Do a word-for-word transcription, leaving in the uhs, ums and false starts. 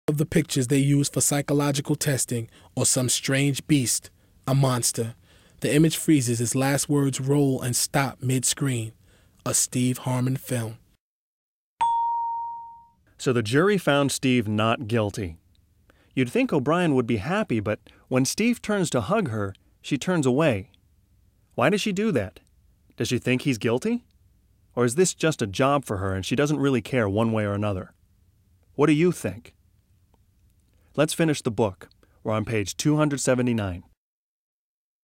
of the pictures they use for psychological testing or some strange beast, a monster. The image freezes, his last words roll and stop mid-screen. A Steve Harmon film. So the jury found Steve not guilty. You'd think O'Brien would be happy, but when Steve turns to hug her, she turns away. Why does she do that? Does she think he's guilty? Or is this just a job for her and she doesn't really care one way or another? What do you think? Let's finish the book. We're on page two hundred seventy-nine.